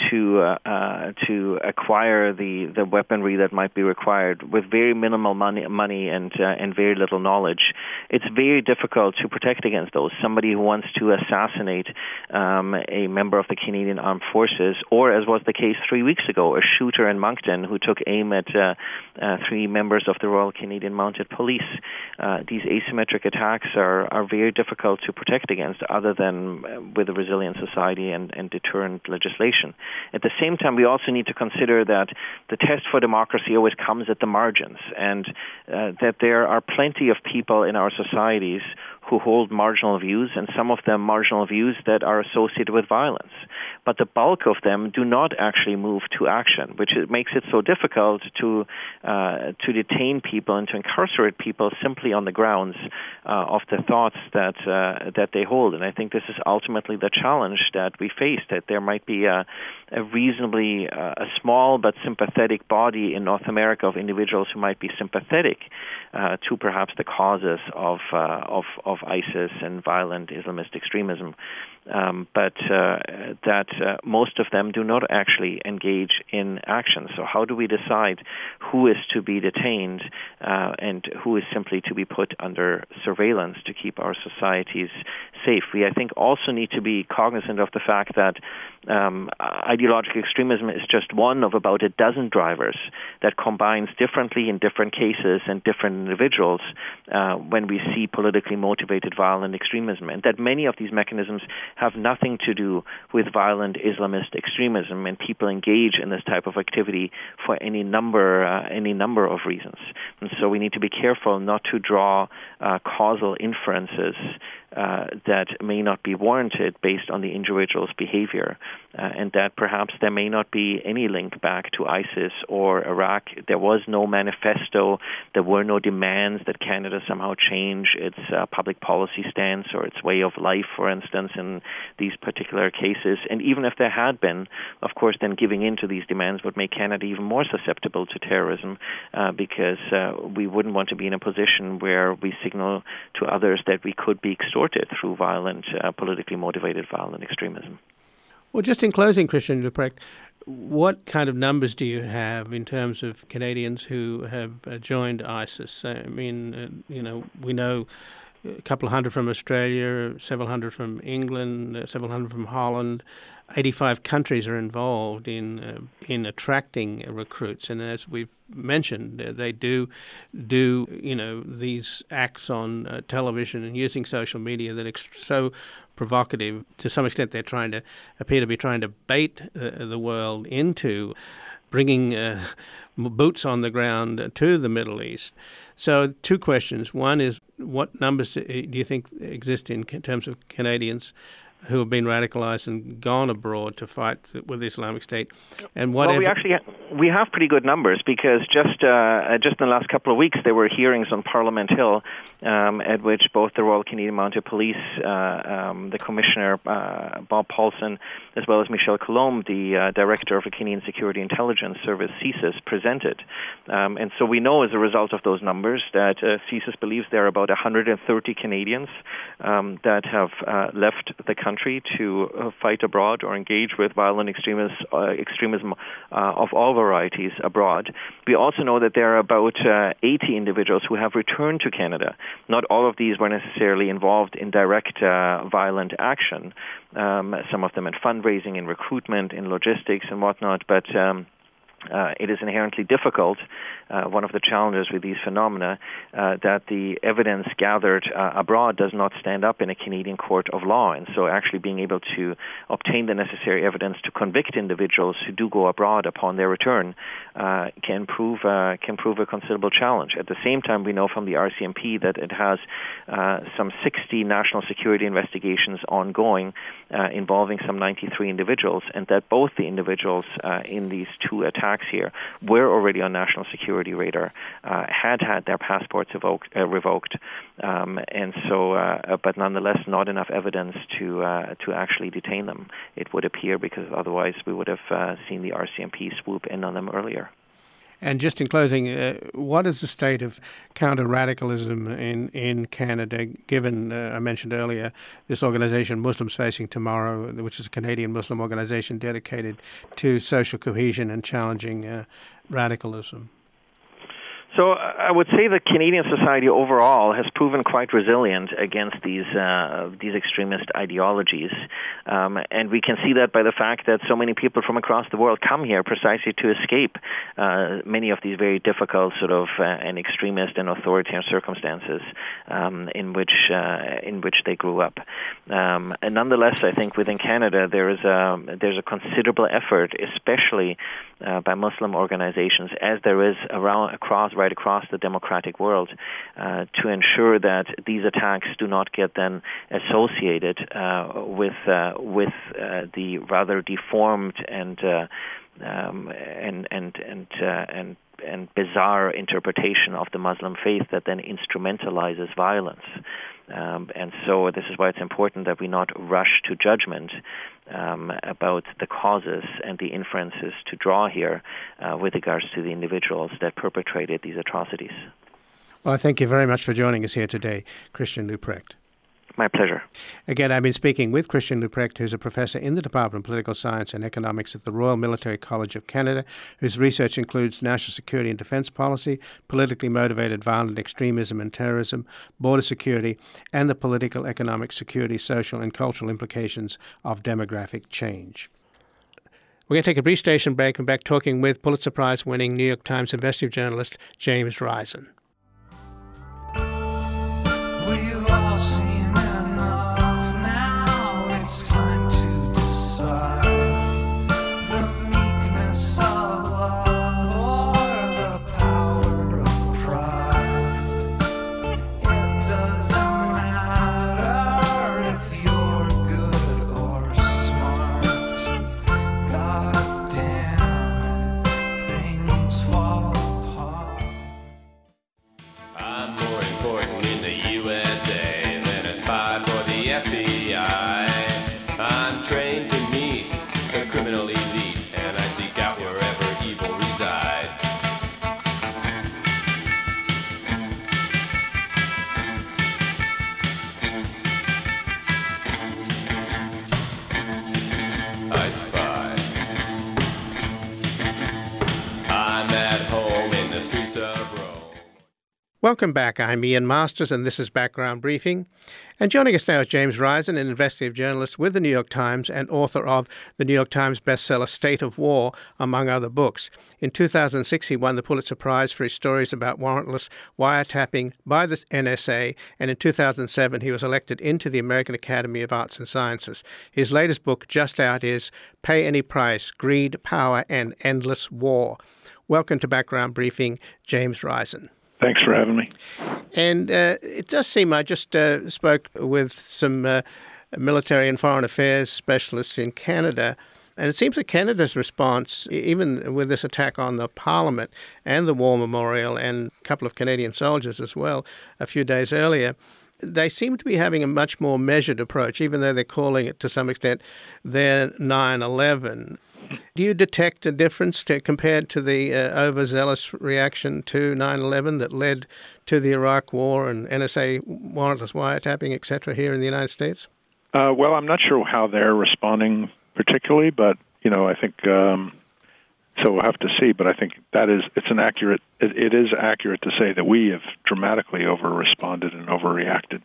to acquire the weaponry that might be required with very minimal money and very little knowledge, it's very difficult to protect against those. Somebody who wants to assassinate a member of the Canadian Armed Forces, or as was the case 3 weeks ago, a shooter in Moncton who took aim at 3 members of the Royal Canadian Mounted Police. These asymmetric attacks are very difficult to protect against, other than with a resilient society and deterrent legislation. At the same time, we also need to consider that the test for democracy always comes at the margins, and that there are plenty of people in our societies who hold marginal views, and some of them marginal views that are associated with violence. But the bulk of them do not actually move to action, which makes it so difficult to detain people and to incarcerate people simply on the grounds of the thoughts that they hold. And I think this is ultimately the challenge that we face, that there might be a reasonably a small but sympathetic body in North America of individuals who might be sympathetic to perhaps the causes of ISIS and violent Islamist extremism, but that most of them do not actually engage in action. So how do we decide who is to be detained and who is simply to be put under surveillance to keep our societies safe? We, I think, also need to be cognizant of the fact that ideological extremism is just one of about a dozen drivers that combines differently in different cases and different individuals when we see politically motivated violent extremism, and that many of these mechanisms have nothing to do with violent Islamist extremism, and people engage in this type of activity for any number of reasons. And so we need to be careful not to draw causal inferences that may not be warranted based on the individual's behavior, and that perhaps there may not be any link back to ISIS or Iraq. There was no manifesto, there were no demands that Canada somehow change its public policy stance or its way of life, for instance, in these particular cases. And even if there had been, of course, then giving in to these demands would make Canada even more susceptible to terrorism because we wouldn't want to be in a position where we signal to others that we could be extorted through violent, politically motivated violent extremism.
Well, just in closing, Christian Leuprecht, what kind of numbers do you have in terms of Canadians who have joined ISIS? I mean, we know a couple of hundred from Australia, several hundred from England, several hundred from Holland. 85 countries are involved in attracting recruits, and as we've mentioned, they do these acts on television and using social media that are so provocative. To some extent, they appear to be trying to bait the world into bringing boots on the ground to the Middle East. So, two questions. One is, what numbers do you think exist in terms of Canadians who have been radicalized and gone abroad to fight with the Islamic State? And what?
Well, we have pretty good numbers because just in the last couple of weeks there were hearings on Parliament Hill at which both the Royal Canadian Mounted Police, the Commissioner Bob Paulson, as well as Michelle Colombe, the Director of the Canadian Security Intelligence Service, CSIS, presented. And so we know as a result of those numbers that CSIS believes there are about 130 Canadians that have left the country to fight abroad or engage with violent extremism of all varieties abroad. We also know that there are about 80 individuals who have returned to Canada. Not all of these were necessarily involved in direct violent action. Some of them in fundraising, in recruitment, in logistics and whatnot, but it is inherently difficult, one of the challenges with these phenomena, that the evidence gathered abroad does not stand up in a Canadian court of law. And so actually being able to obtain the necessary evidence to convict individuals who do go abroad upon their return can prove a considerable challenge. At the same time, we know from the RCMP that it has some 60 national security investigations ongoing involving some 93 individuals, and that both the individuals in these two attacks here were already on national security radar, had their passports revoked, and so, but nonetheless, not enough evidence to actually detain them, it would appear, because otherwise we would have seen the RCMP swoop in on them earlier.
And just in closing, what is the state of counter-radicalism in Canada, given, I mentioned earlier, this organization, Muslims Facing Tomorrow, which is a Canadian Muslim organization dedicated to social cohesion and challenging radicalism?
So I would say that Canadian society overall has proven quite resilient against these extremist ideologies, and we can see that by the fact that so many people from across the world come here precisely to escape many of these very difficult sort of and extremist and authoritarian circumstances in which they grew up. And nonetheless, I think within Canada there's a considerable effort, especially by Muslim organizations, as there is right across the democratic world, to ensure that these attacks do not get then associated with the rather deformed and bizarre interpretation of the Muslim faith that then instrumentalizes violence. And so this is why it's important that we not rush to judgment about the causes and the inferences to draw here with regards to the individuals that perpetrated these atrocities.
Well, I thank you very much for joining us here today, Christian Leuprecht.
My pleasure.
Again, I've been speaking with Christian Leuprecht, who's a professor in the Department of Political Science and Economics at the Royal Military College of Canada, whose research includes national security and defence policy, politically motivated violent extremism and terrorism, border security, and the political, economic, security, social, and cultural implications of demographic change. We're going to take a brief station break and back talking with Pulitzer Prize-winning New York Times investigative journalist James Risen.
We've all seen enough now. It's time to decide the meekness of love or the power of pride. It doesn't matter if you're good or smart. God damn it, things fall apart.
I'm more important in the USA than a spy for the FBI. I'm trained to meet the criminal elite, and I seek out wherever evil resides. I spy. I'm at home in the streets of Rome.
Welcome back. I'm Ian Masters, and this is Background Briefing. And joining us now is James Risen, an investigative journalist with the New York Times and author of the New York Times bestseller State of War, among other books. In 2006, he won the Pulitzer Prize for his stories about warrantless wiretapping by the NSA, and in 2007, he was elected into the American Academy of Arts and Sciences. His latest book, just out, is Pay Any Price, Greed, Power, and Endless War. Welcome to Background Briefing, James Risen.
Thanks for having me.
And it does seem, I just spoke with some military and foreign affairs specialists in Canada, and it seems that Canada's response, even with this attack on the Parliament and the War Memorial and a couple of Canadian soldiers as well a few days earlier, they seem to be having a much more measured approach, even though they're calling it to some extent their 9/11. Do you detect a difference compared to the overzealous reaction to 9/11 that led to the Iraq War and NSA warrantless wiretapping, etc., here in the United States?
Well, I'm not sure how they're responding particularly, but I think so. We'll have to see. But I think it is accurate to say that we have dramatically over-responded and overreacted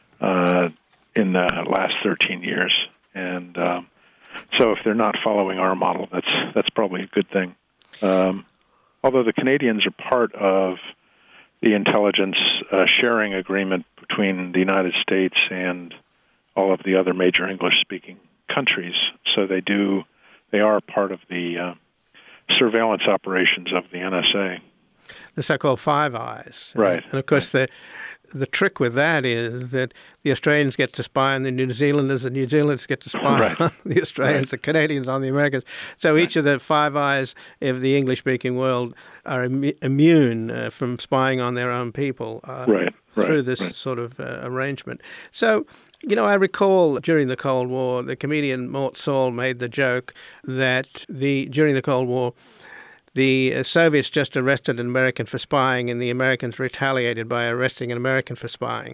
in the last 13 years, and so if they're not following our model, that's probably a good thing. Although the Canadians are part of the intelligence sharing agreement between the United States and all of the other major English-speaking countries, so they are part of the surveillance operations of the NSA.
The so-called Five Eyes.
Right.
And of course, the trick with that is that the Australians get to spy on the New Zealanders, and New Zealanders get to spy on the Australians, the Canadians on the Americans. So each of the Five Eyes of the English-speaking world are immune from spying on their own people through this sort of arrangement. So, I recall during the Cold War, the comedian Mort Saul made the joke that during the Cold War, the Soviets just arrested an American for spying, and the Americans retaliated by arresting an American for spying.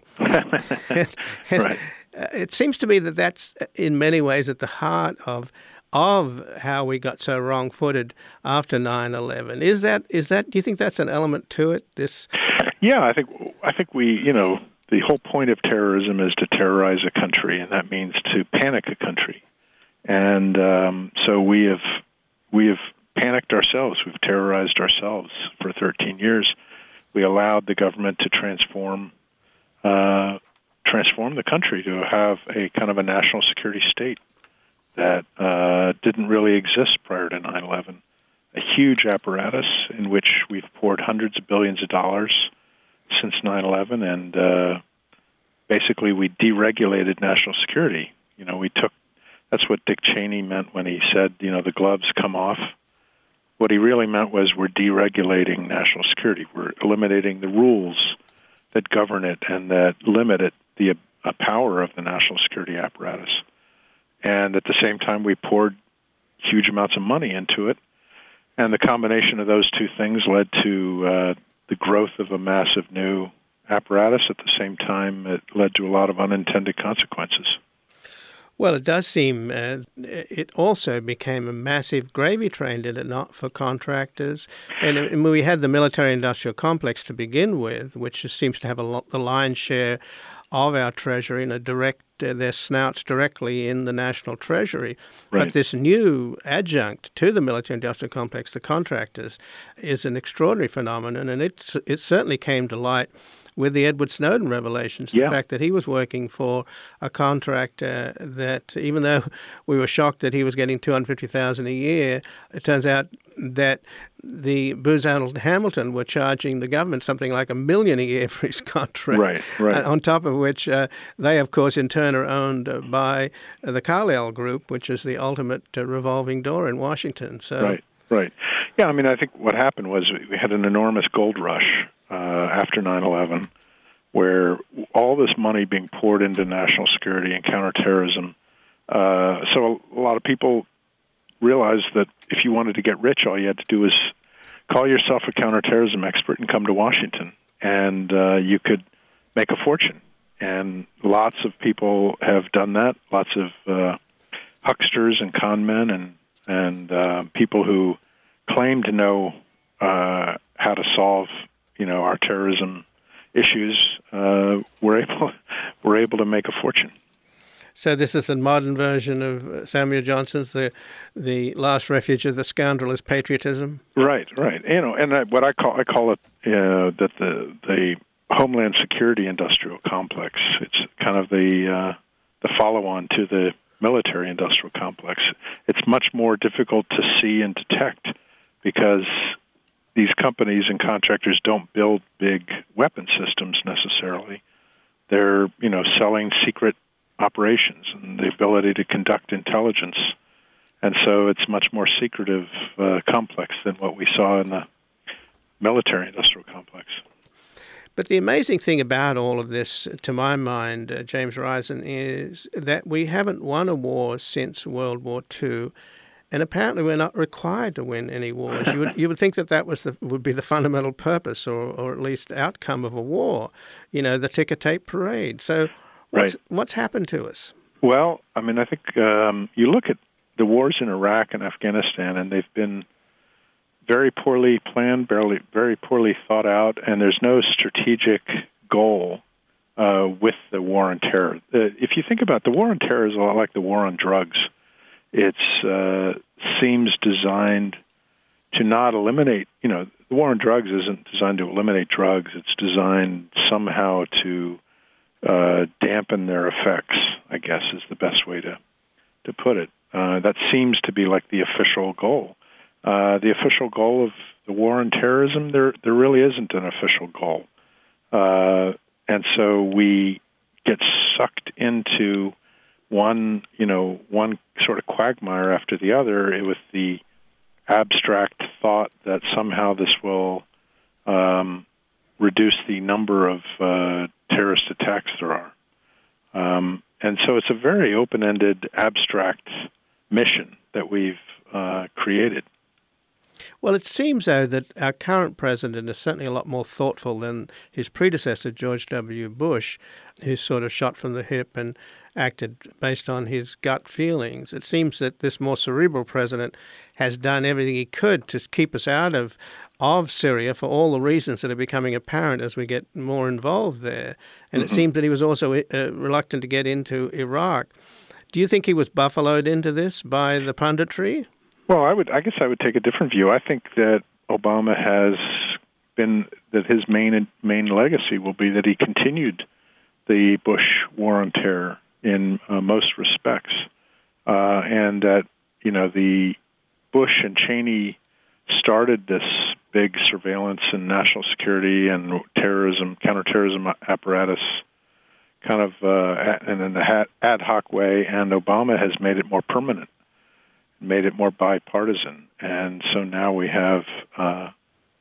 and it seems to me that that's in many ways at the heart of how we got so wrong-footed after 9/11. Is that? Do you think that's an element to it?
Yeah, I think we, the whole point of terrorism is to terrorize a country, and that means to panic a country. And so we have panicked ourselves. We've terrorized ourselves for 13 years. We allowed the government to transform the country to have a kind of a national security state that didn't really exist prior to 9/11. A huge apparatus in which we've poured hundreds of billions of dollars since 9/11, and basically we deregulated national security. That's what Dick Cheney meant when he said, the gloves come off. What he really meant was we're deregulating national security. We're eliminating the rules that govern it and that limit the power of the national security apparatus. And at the same time, we poured huge amounts of money into it. And the combination of those two things led to the growth of a massive new apparatus. At the same time, it led to a lot of unintended consequences.
Well, it does seem it also became a massive gravy train, did it not, for contractors? And we had the military-industrial complex to begin with, which seems to have the lion's share of our treasury and their snouts directly in the national treasury.
Right.
But this new adjunct to the military-industrial complex, the contractors, is an extraordinary phenomenon, and it certainly came to light with the Edward Snowden revelations, the fact that he was working for a contractor that, even though we were shocked that he was getting $250,000 a year, it turns out that the Booz Allen Hamilton were charging the government something like $1 million a year for his contract.
Right.
On top of which, they, of course, in turn are owned by the Carlyle Group, which is the ultimate revolving door in Washington. So.
Right. Yeah, I mean, I think what happened was we had an enormous gold rush after 9/11, where all this money being poured into national security and counterterrorism. So a lot of people realized that if you wanted to get rich, all you had to do was call yourself a counterterrorism expert and come to Washington, and you could make a fortune. And lots of people have done that. Lots of hucksters and con men and people who claim to know how to solve, our terrorism issues, were able to make a fortune.
So this is a modern version of Samuel Johnson's the last refuge of the scoundrel is patriotism.
Right. And what I call it that the Homeland Security industrial complex. It's kind of the follow-on to the military industrial complex. It's much more difficult to see and detect because these companies and contractors don't build big weapon systems necessarily. They're, selling secret operations and the ability to conduct intelligence. And so it's much more secretive complex than what we saw in the military-industrial complex.
But the amazing thing about all of this, to my mind, James Risen, is that we haven't won a war since World War II. And apparently we're not required to win any wars. You would think that would be the fundamental purpose or at least outcome of a war, the ticker tape parade. So what's happened to us?
Well, I mean, I think you look at the wars in Iraq and Afghanistan, and they've been very poorly planned, very poorly thought out, and there's no strategic goal with the war on terror. If you think about it, the war on terror is a lot like the war on drugs. It seems designed to not eliminate, the war on drugs isn't designed to eliminate drugs. It's designed somehow to dampen their effects, I guess is the best way to put it. That seems to be like the official goal. The official goal of the war on terrorism, there really isn't an official goal. And so we get sucked into one sort of quagmire after the other with the abstract thought that somehow this will reduce the number of terrorist attacks there are. And so it's a very open-ended, abstract mission that we've created.
Well, it seems, though, that our current president is certainly a lot more thoughtful than his predecessor, George W. Bush, who sort of shot from the hip and acted based on his gut feelings. It seems that this more cerebral president has done everything he could to keep us out of Syria for all the reasons that are becoming apparent as we get more involved there. And it seems that he was also reluctant to get into Iraq. Do you think he was buffaloed into this by the punditry?
Well, I guess I would take a different view. I think that Obama has been, that his main legacy will be that he continued the Bush war on terror in most respects, and that the Bush and Cheney started this big surveillance and national security and counterterrorism apparatus, kind of in an ad hoc way, and Obama has made it more permanent, made it more bipartisan, and so now we have a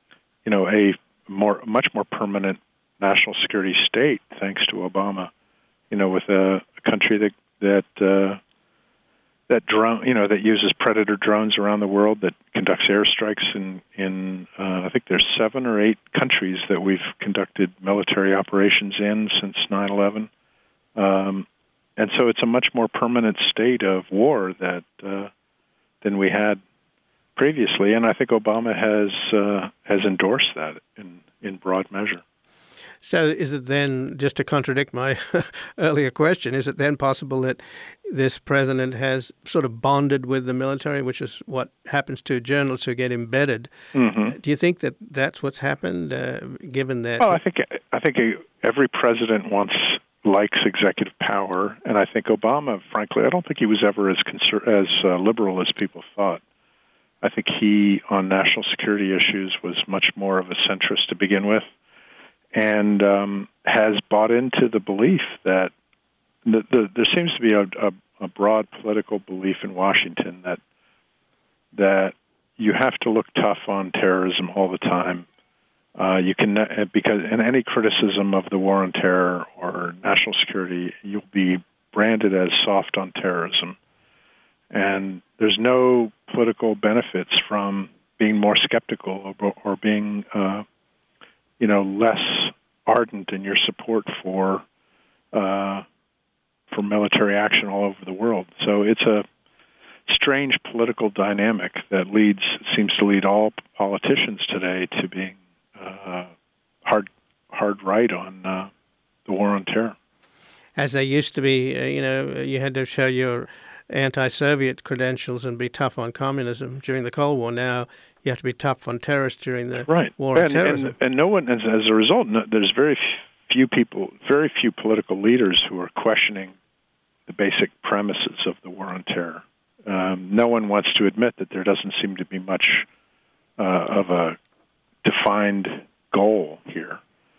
much more permanent national security state thanks to Obama. With a country that that drone, that uses Predator drones around the world, that conducts airstrikes in I think there's 7 or 8 countries that we've conducted military operations in since 9/11. And so it's a much more permanent state of war than we had previously, and I think Obama has endorsed that in broad measure.
So is it then, just to contradict my earlier question, is it then possible that this president has sort of bonded with the military, which is what happens to journalists who get embedded?
Mm-hmm.
Do you think that that's what's happened, given that?
Well, I think every president likes executive power, and I think Obama, frankly, I don't think he was ever as liberal as people thought. I think he, on national security issues, was much more of a centrist to begin with, and has bought into the belief that there seems to be a broad political belief in Washington that you have to look tough on terrorism all the time. You can, because in any criticism of the war on terror or national security, you'll be branded as soft on terrorism. And there's no political benefits from being more skeptical or being, less ardent in your support for military action all over the world. So it's a strange political dynamic that seems to lead all politicians today to being hard right on the war on terror.
As they used to be, you had to show your anti-Soviet credentials and be tough on communism during the Cold War. Now you have to be tough on terrorists during the war on terrorism.
And no one, as a result, there's very few political leaders who are questioning the basic premises of the war on terror. No one wants to admit that there doesn't seem to be much of a defined goal here,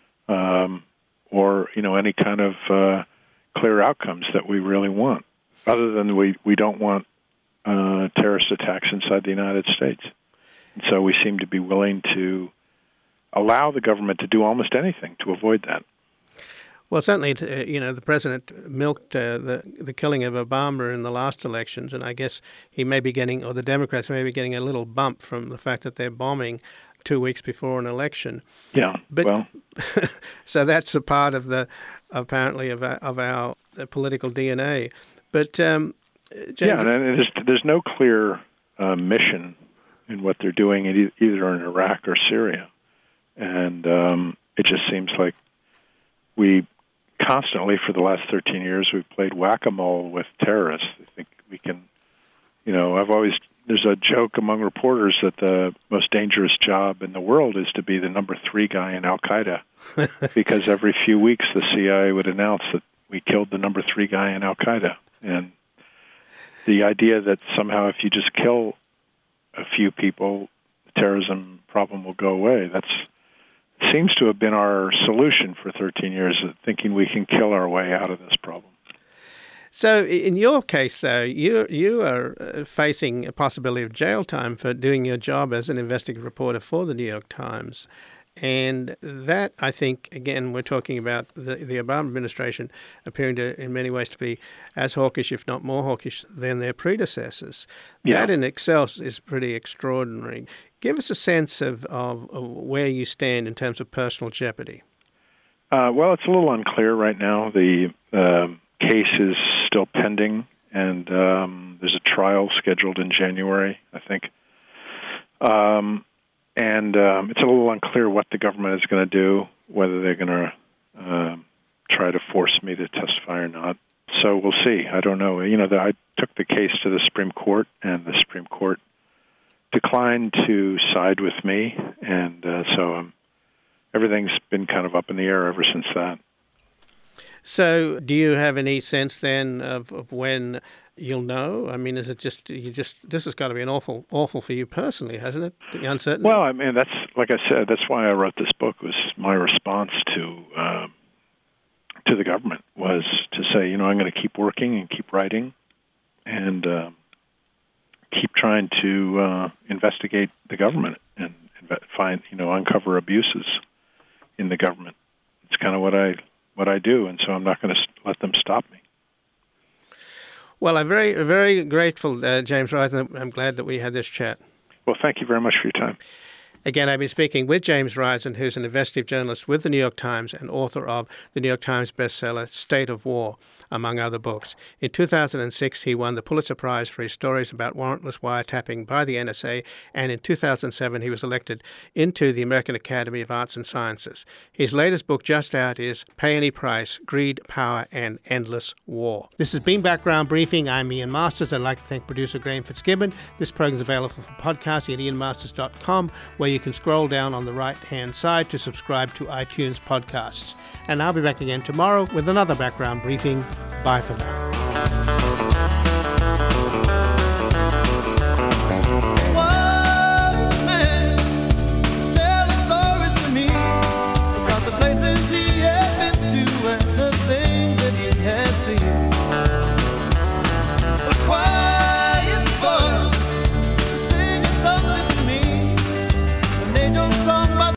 or any kind of clear outcomes that we really want, other than we don't want terrorist attacks inside the United States. And so we seem to be willing to allow the government to do almost anything to avoid that.
Well, certainly, the president milked the killing of Obama in the last elections, and I guess he may be getting, or the Democrats may be getting a little bump from the fact that they're bombing 2 weeks before an election.
Yeah,
but so that's a part of apparently of our political DNA. But James,
and there's no clear mission in what they're doing either in Iraq or Syria, and it just seems like we constantly, for the last 13 years, we've played whack-a-mole with terrorists. I think we can, there's a joke among reporters that the most dangerous job in the world is to be the number 3 guy in Al-Qaeda, because every few weeks the CIA would announce that we killed the number 3 guy in Al-Qaeda. And the idea that somehow if you just kill a few people, the terrorism problem will go away, seems to have been our solution for 13 years, thinking we can kill our way out of this problem.
So in your case, though, you are facing a possibility of jail time for doing your job as an investigative reporter for the New York Times. And that, I think, again, we're talking about the Obama administration appearing to, in many ways, to be as hawkish, if not more hawkish, than their predecessors. Yeah. That in itself is pretty extraordinary. Give us a sense of where you stand in terms of personal jeopardy.
Well, it's a little unclear right now. The case is still pending, and there's a trial scheduled in January, I think. And it's a little unclear what the government is going to do, whether they're going to try to force me to testify or not. So we'll see. I don't know. I took the case to the Supreme Court, and the Supreme Court declined to side with me, and so everything's been kind of up in the air ever since that.
So do you have any sense then of when you'll know? I mean, is it just this has got to be an awful for you personally, hasn't it? The uncertainty.
Well, I mean, that's, like I said, that's why I wrote this book. Was my response to the government was to say, I'm going to keep working and keep writing, and keep trying to investigate the government and find, uncover abuses in the government. It's kind of what I do, and so I'm not going to let them stop me.
Well, I'm very, very grateful, James Risen. I'm glad that we had this chat.
Well, thank you very much for your time.
Again, I've been speaking with James Risen, who's an investigative journalist with the New York Times and author of the New York Times bestseller State of War, among other books. In 2006, he won the Pulitzer Prize for his stories about warrantless wiretapping by the NSA, and in 2007, he was elected into the American Academy of Arts and Sciences. His latest book just out is Pay Any Price, Greed, Power, and Endless War. This has been Background Briefing. I'm Ian Masters. I'd like to thank producer Graham Fitzgibbon. This program is available for podcasting at ianmasters.com, where you can scroll down on the right-hand side to subscribe to iTunes podcasts. And I'll be back again tomorrow with another Background Briefing. Bye for now.